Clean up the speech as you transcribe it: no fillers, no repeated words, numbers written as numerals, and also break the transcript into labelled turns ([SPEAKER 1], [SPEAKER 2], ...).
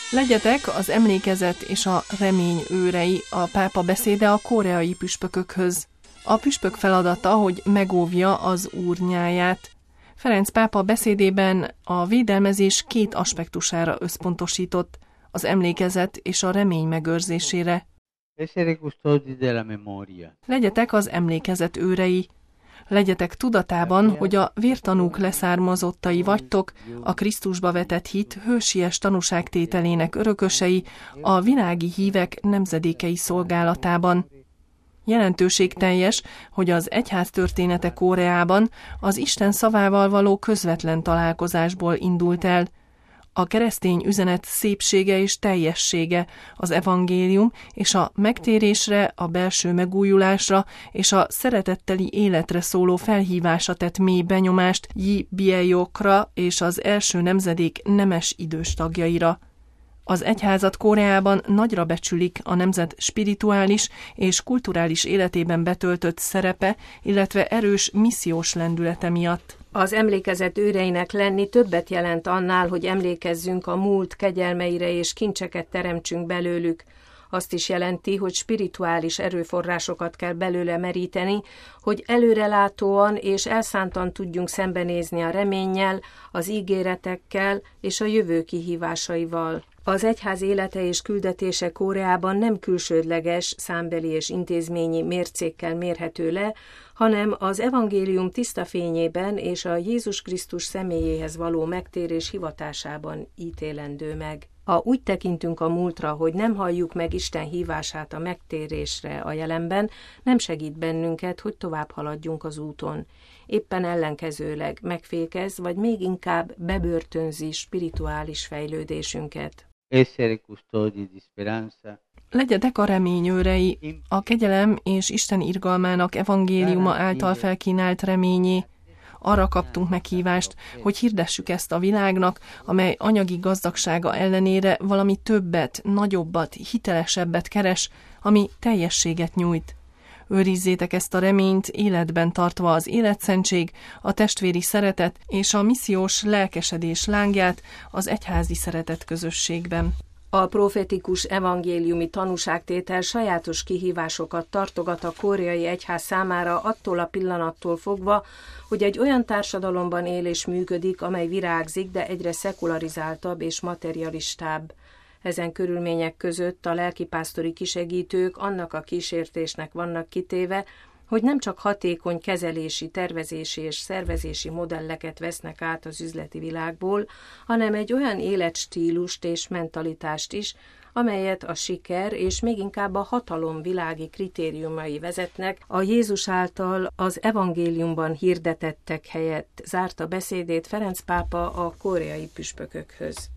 [SPEAKER 1] Legyetek az emlékezet és a remény őrei, a pápa beszéde a koreai püspökökhöz. A püspök feladata, hogy megóvja az úrnyáját. Ferenc pápa beszédében a védelmezés két aspektusára összpontosított, az emlékezet és a remény megőrzésére. Legyetek az emlékezet őrei. Legyetek tudatában, hogy a vértanúk leszármazottai vagytok, a Krisztusba vetett hit hősies tanúságtételének örökösei, a világi hívek nemzedékei szolgálatában. Jelentőségteljes, hogy az egyház története Koreában az Isten szavával való közvetlen találkozásból indult el. A keresztény üzenet szépsége és teljessége, az evangélium és a megtérésre, a belső megújulásra és a szeretetteli életre szóló felhívása tett mély benyomást Yi Byeokra és az első nemzedék nemes idős tagjaira. Az egyházat Koreában nagyra becsülik a nemzet spirituális és kulturális életében betöltött szerepe, illetve erős missziós lendülete miatt.
[SPEAKER 2] Az emlékezet őreinek lenni többet jelent annál, hogy emlékezzünk a múlt kegyelmeire és kincseket teremtsünk belőlük. Azt is jelenti, hogy spirituális erőforrásokat kell belőle meríteni, hogy előrelátóan és elszántan tudjunk szembenézni a reménnyel, az ígéretekkel és a jövő kihívásaival. Az egyház élete és küldetése Koreában nem külsődleges, számbeli és intézményi mércékkel mérhető le, hanem az evangélium tiszta fényében és a Jézus Krisztus személyéhez való megtérés hivatásában ítélendő meg. Ha úgy tekintünk a múltra, hogy nem halljuk meg Isten hívását a megtérésre a jelenben, nem segít bennünket, hogy tovább haladjunk az úton. Éppen ellenkezőleg megfékez, vagy még inkább bebörtönzi spirituális fejlődésünket.
[SPEAKER 1] Legyetek a remény őrei, a kegyelem és Isten irgalmának evangéliuma által felkínált reményé. Arra kaptunk meghívást, hogy hirdessük ezt a világnak, amely anyagi gazdagsága ellenére valami többet, nagyobbat, hitelesebbet keres, ami teljességet nyújt. Őrizzétek ezt a reményt, életben tartva az életszentség, a testvéri szeretet és a missziós lelkesedés lángját az egyházi szeretet közösségben.
[SPEAKER 2] A profetikus evangéliumi tanúságtétel sajátos kihívásokat tartogat a koreai egyház számára attól a pillanattól fogva, hogy egy olyan társadalomban él és működik, amely virágzik, de egyre szekularizáltabb és materialistább. Ezen körülmények között a lelkipásztori kisegítők annak a kísértésnek vannak kitéve, hogy nem csak hatékony kezelési, tervezési és szervezési modelleket vesznek át az üzleti világból, hanem egy olyan életstílust és mentalitást is, amelyet a siker és még inkább a hatalom világi kritériumai vezetnek, a Jézus által az evangéliumban hirdetettek helyett zárta beszédét Ferenc pápa a koreai püspökökhöz.